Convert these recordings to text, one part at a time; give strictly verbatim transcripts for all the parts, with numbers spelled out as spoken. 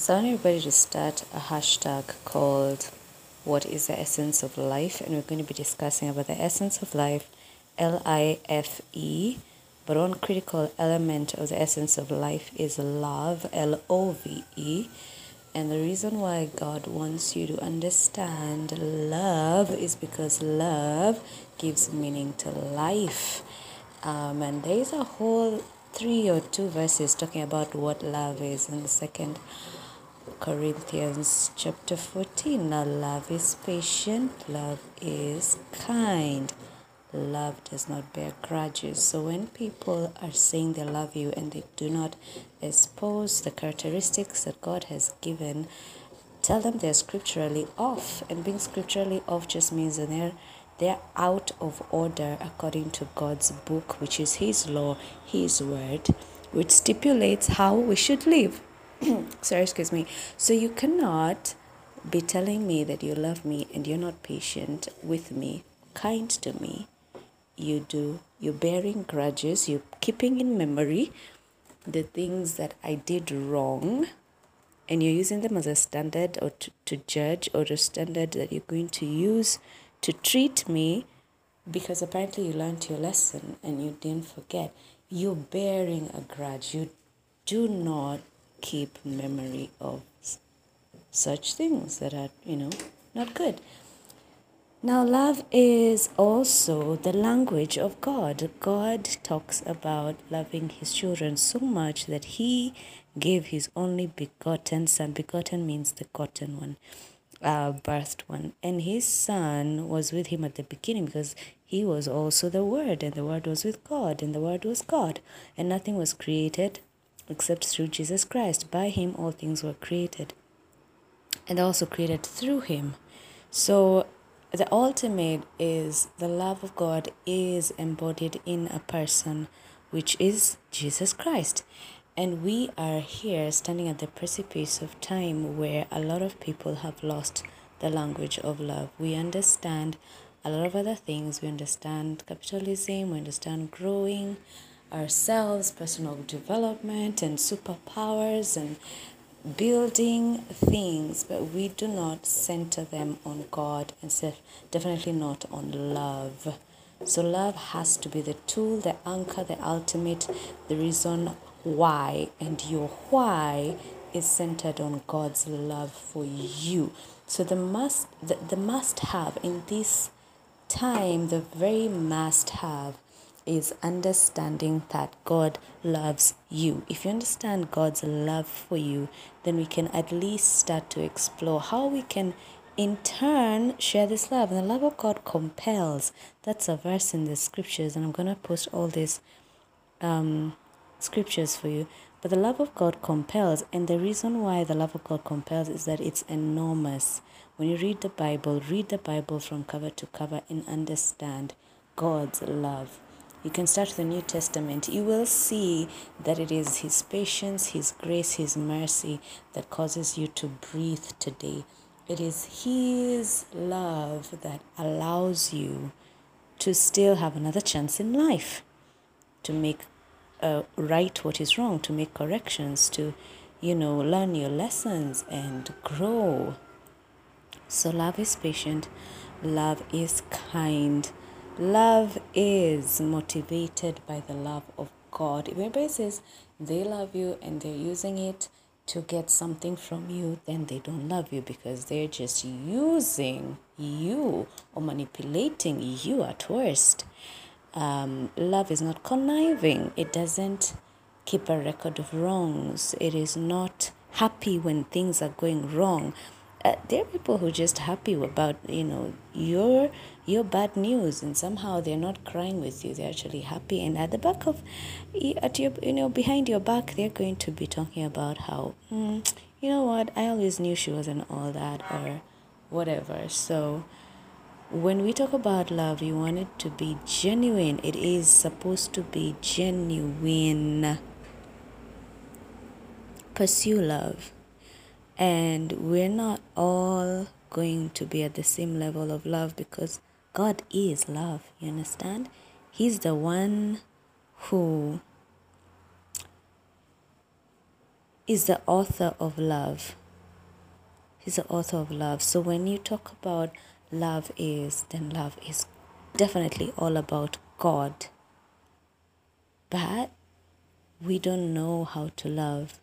So I want everybody to start a hashtag called What is the Essence of Life? And we're going to be discussing about the essence of life, L I F E. But one critical element of the essence of life is love, L O V E. And the reason why God wants you to understand love is because love gives meaning to life. Um, and there is a whole three or two verses talking about what love is in the second Corinthians chapter fourteen. Now, love is patient, love is kind, love does not bear grudges. So, when people are saying they love you and they do not expose the characteristics that God has given, tell them they're scripturally off. And being scripturally off just means that they're they're out of order according to God's book, which is His law, His word, which stipulates how we should live. Sorry, excuse me. So you cannot be telling me that you love me and you're not patient with me, kind to me. You do. You're bearing grudges. You're keeping in memory the things that I did wrong, and you're using them as a standard or to, to judge, or a standard that you're going to use to treat me, because apparently you learned your lesson and you didn't forget. You're bearing a grudge. You do not keep memory of such things that are, you know, not good. Now, love is also the language of God. God talks about loving His children so much that He gave His only begotten Son. Begotten means the gotten one, uh, birthed one. And His Son was with Him at the beginning because He was also the Word, and the Word was with God, and the Word was God. And nothing was created except through Jesus Christ. By Him all things were created, and also created through Him. So the ultimate is the love of God is embodied in a person, which is Jesus Christ. And we are here standing at the precipice of time where a lot of people have lost the language of love. We understand a lot of other things. We understand capitalism, we understand growing ourselves, personal development, and superpowers, and building things, but we do not center them on God, and definitely not on love. So love has to be the tool, the anchor, the ultimate, the reason why, and your why is centered on God's love for you. So the must the, the must have in this time, the very must have is understanding that God loves you. If you understand God's love for you, then we can at least start to explore how we can in turn share this love. And the love of God compels. That's a verse in the scriptures, and I'm going to post all these um, scriptures for you. But the love of God compels, and the reason why the love of God compels is that it's enormous. When you read the Bible, read the Bible from cover to cover and understand God's love. You can start with the New Testament. You will see that it is His patience, His grace, His mercy that causes you to breathe today. It is His love that allows you to still have another chance in life, to make uh, right what is wrong, to make corrections, to, you know, learn your lessons and grow. So love is patient, love is kind, love is motivated by the love of God. If everybody says they love you and they're using it to get something from you, then they don't love you, because they're just using you or manipulating you at worst. Um, love is not conniving. It doesn't keep a record of wrongs. It is not happy when things are going wrong. Uh, there are people who are just happy about, you know, your your bad news, and somehow they're not crying with you. They're actually happy, and at the back of, at your, you know, behind your back, they're going to be talking about how, mm, you know what, I always knew she wasn't all that, or whatever. So when we talk about love, you want it to be genuine. It is supposed to be genuine. Pursue love. And we're not all going to be at the same level of love, because God is love. You understand? He's the one who is the author of love. He's the author of love. So when you talk about love is, then love is definitely all about God. But we don't know how to love.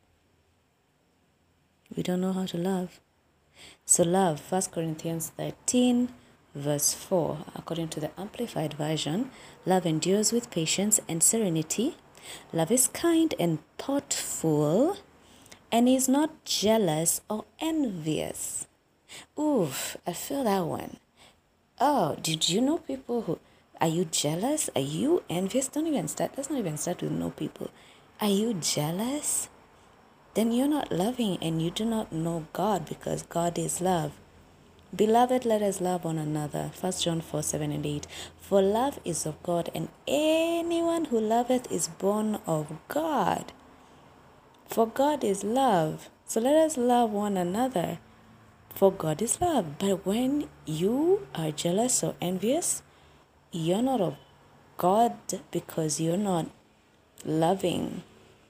We don't know how to love. So love, First Corinthians thirteen, verse four, according to the Amplified Version, love endures with patience and serenity. Love is kind and thoughtful and is not jealous or envious. Oof, I feel that one. Oh, did you know people who... Are you jealous? Are you envious? Don't even start. Let's not even start with know people. Are you jealous? Then you're not loving and you do not know God, because God is love. Beloved, let us love one another. First John four, seven and eight. For love is of God, and anyone who loveth is born of God. For God is love. So let us love one another. For God is love. But when you are jealous or envious, you're not of God, because you're not loving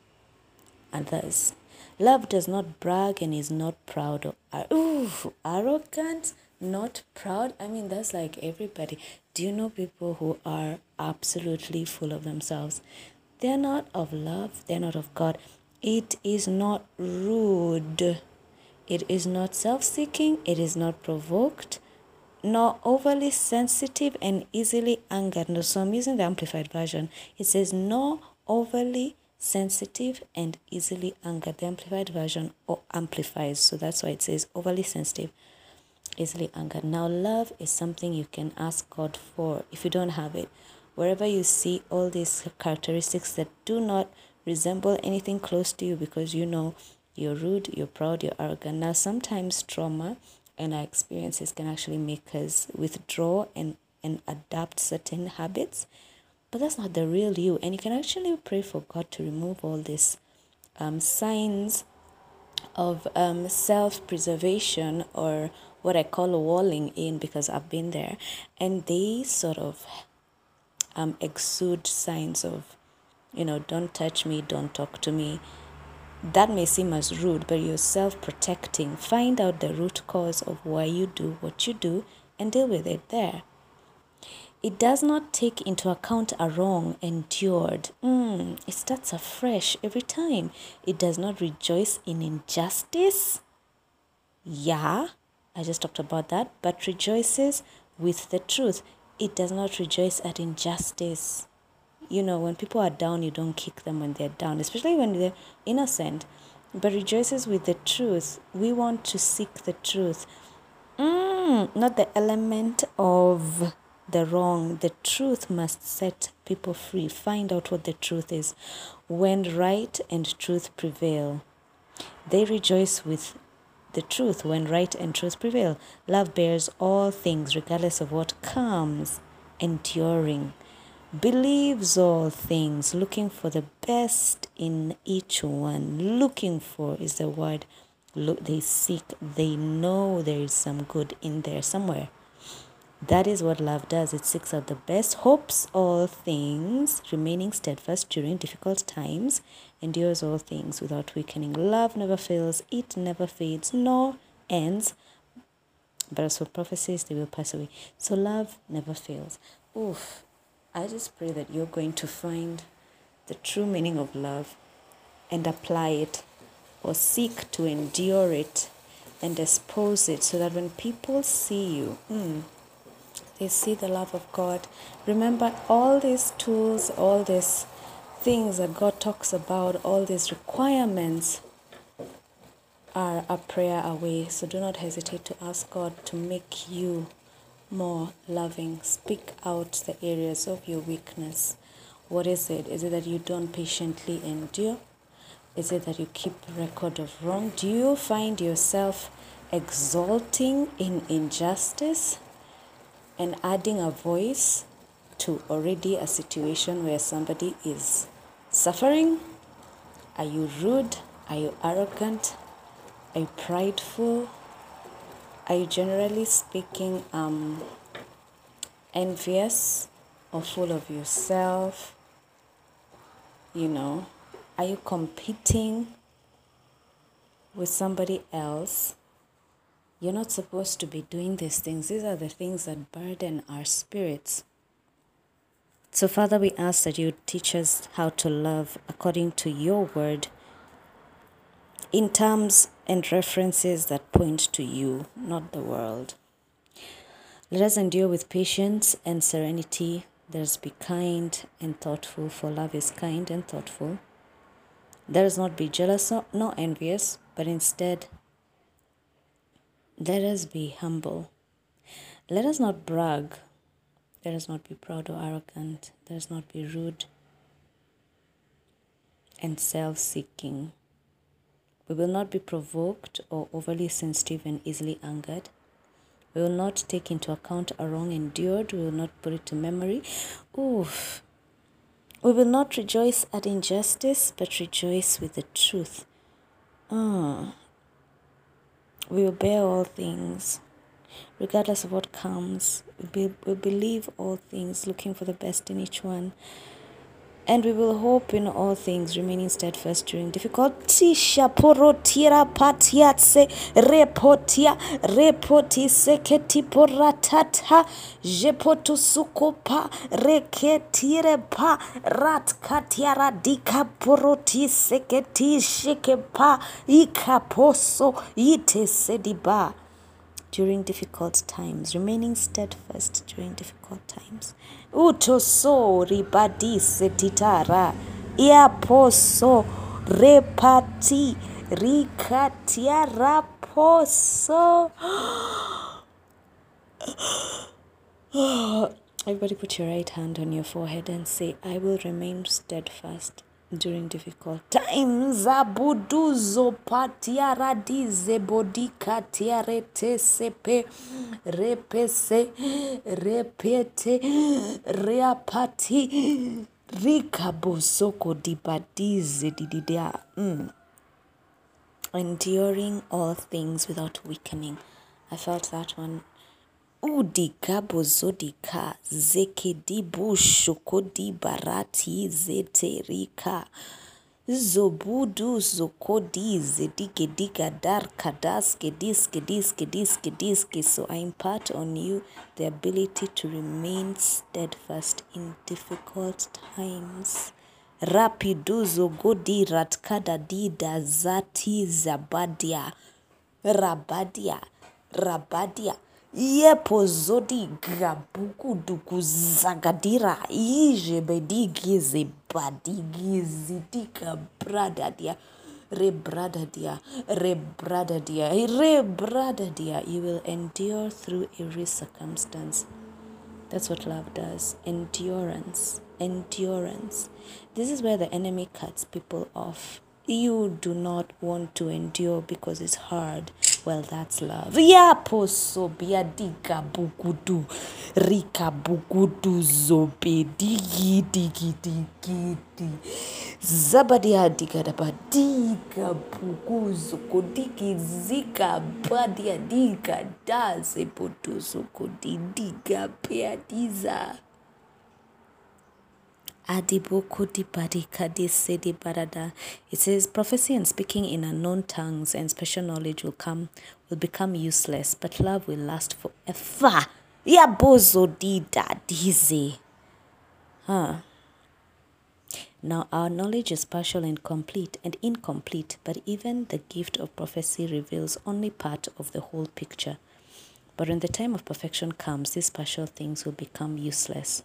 others. Love does not brag and is not proud or ooh, arrogant, not proud. I mean, that's like everybody. Do you know people who are absolutely full of themselves? They're not of love. They're not of God. It is not rude. It is not self-seeking. It is not provoked, nor overly sensitive and easily angered. No, so I'm using the Amplified Version. It says, nor overly sensitive and easily angered. The Amplified Version or amplifies, so that's why it says overly sensitive, easily angered. Now, love is something you can ask God for if you don't have it. Wherever you see all these characteristics that do not resemble anything close to you, because you know you're rude, you're proud, you're arrogant. Now, sometimes trauma and our experiences can actually make us withdraw and, and adapt certain habits. But that's not the real you. And you can actually pray for God to remove all these um, signs of um, self-preservation, or what I call walling in, because I've been there. And they sort of um, exude signs of, you know, don't touch me, don't talk to me. That may seem as rude, but you're self-protecting. Find out the root cause of why you do what you do and deal with it there. It does not take into account a wrong endured. Mm, it starts afresh every time. It does not rejoice in injustice. Yeah, I just talked about that. But rejoices with the truth. It does not rejoice at injustice. You know, when people are down, you don't kick them when they're down, especially when they're innocent. But rejoices with the truth. We want to seek the truth. Mm, not the element of the wrong. The truth must set people free. Find out what the truth is. When right and truth prevail, they rejoice with the truth. When right and truth prevail, love bears all things, regardless of what comes, enduring, believes all things, looking for the best in each one. Looking for is the word. Look, they seek, they know there is some good in there somewhere. That is what love does. It seeks out the best, hopes all things, remaining steadfast during difficult times, endures all things without weakening. Love never fails, it never fades, nor ends. But as for prophecies, they will pass away. So love never fails. Oof. I just pray that you're going to find the true meaning of love and apply it, or seek to endure it and expose it, so that when people see you, mm, they see the love of God. Remember, all these tools, all these things that God talks about, all these requirements are a prayer away. So do not hesitate to ask God to make you more loving. Speak out the areas of your weakness. What is it? Is it that you don't patiently endure? Is it that you keep record of wrong? Do you find yourself exalting in injustice and adding a voice to already a situation where somebody is suffering? Are you rude? Are you arrogant? Are you prideful? Are you, generally speaking, um, envious or full of yourself? You know, are you competing? with somebody else, you're not supposed to be doing these things. These are the things that burden our spirits. So, Father, we ask that you teach us how to love according to your word, in terms and references that point to you, not the world. Let us endure with patience and serenity. Let us be kind and thoughtful, for love is kind and thoughtful. Let us not be jealous nor envious, but instead, let us be humble. Let us not brag. Let us not be proud or arrogant. Let us not be rude and self-seeking. We will not be provoked or overly sensitive and easily angered. We will not take into account a wrong endured. We will not put it to memory. Oof. We will not rejoice at injustice, but rejoice with the truth. Ah. We will bear all things, regardless of what comes. We, be, we believe all things, looking for the best in each one. And we will hope in all things, remaining steadfast during difficulty. Shaporotira patiatse repotia repoti seketi poratata jepotu sukopa reketire pa rat katiara dika poroti seketi shikepa ikaposo ite sediba. During difficult times, remaining steadfast during difficult times. Utoso ribadise titara, iaposo repati rikatia raposo. Everybody put your right hand on your forehead and say, I will remain steadfast during difficult times. Abuduzo patiara dize bodika tiarete sepe repese repete reapati rikabosoko dibadize dididia. Mm. Enduring all things without weakening. I felt that one. Udika bozodika zeke dibu shokodi barati zeterika zobudu zokodi zedike dika dar kadaske diske diske diske diske. So I impart on you the ability to remain steadfast in difficult times. Rapiduzo godi ratkada dida zati zabadia rabadia rabadia. Yepo zodi gabuku duku zagadira ije bedigi zebadigi zidika brada dia re brada dia re brada dia re brada dia. You will endure through every circumstance. That's what love does. Endurance. Endurance. This is where the enemy cuts people off. You do not want to endure because it's hard. Well, that's love. Ya poso biadiga bukudu rika bukudu zobe digi digi digi di zabadia diga daba diga bukuzu kodigi zika badia diga daze botuzo kodidiga peadiza. It says prophecy and speaking in unknown tongues and special knowledge will come will become useless, but love will last forever. Huh. Now our knowledge is partial and complete and incomplete, but even the gift of prophecy reveals only part of the whole picture. But when the time of perfection comes, these partial things will become useless.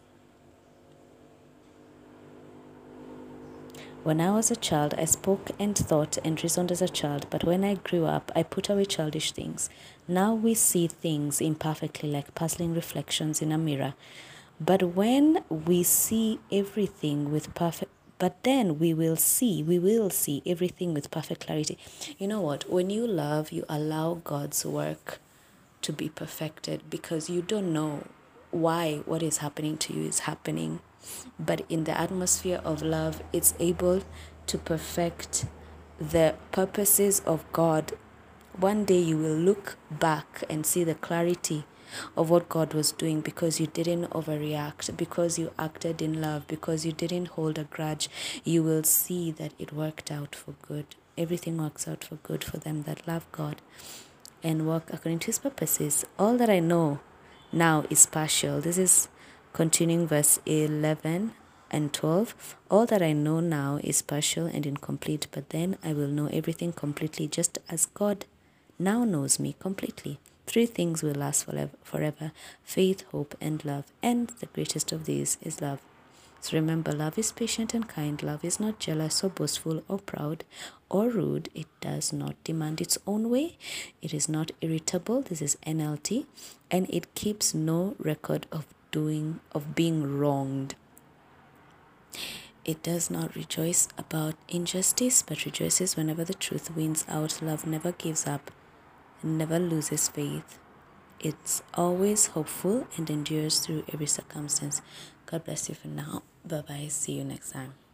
When I was a child, I spoke and thought and reasoned as a child, but when I grew up, I put away childish things. Now we see things imperfectly like puzzling reflections in a mirror. But when we see everything with perfect, but then we will see, we will see everything with perfect clarity. You know what? When you love, you allow God's work to be perfected because you don't know why what is happening to you is happening. But in the atmosphere of love, it's able to perfect the purposes of God. One day you will look back and see the clarity of what God was doing because you didn't overreact, because you acted in love, because you didn't hold a grudge. You will see that it worked out for good. everything works out for good for them that love God and walk according to his purposes. All that I know now is partial. This is continuing verse eleven and twelve. All that I know now is partial and incomplete, but then I will know everything completely, just as God now knows me completely. Three things will last forever, forever: faith, hope, and love. And the greatest of these is love. So remember, love is patient and kind. Love is not jealous or boastful or proud or rude. It does not demand its own way. It is not irritable. This is N L T. And it keeps no record of doing of being wronged. It does not rejoice about injustice, but rejoices whenever the truth wins out. Love never gives up and never loses faith. It's always hopeful and endures through every circumstance. God bless you for now. Bye-bye. See you next time.